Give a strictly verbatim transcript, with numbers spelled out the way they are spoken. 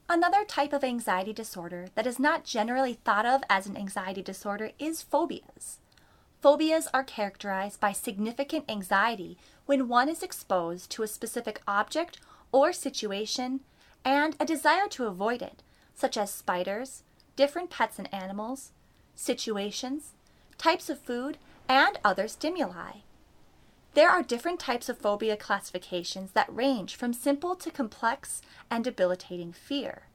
Another type of anxiety disorder that is not generally thought of as an anxiety disorder is phobias. Phobias are characterized by significant anxiety when one is exposed to a specific object or situation and a desire to avoid it, such as spiders, different pets and animals, situations, types of food, and other stimuli. There are different types of phobia classifications that range from simple to complex and debilitating fear.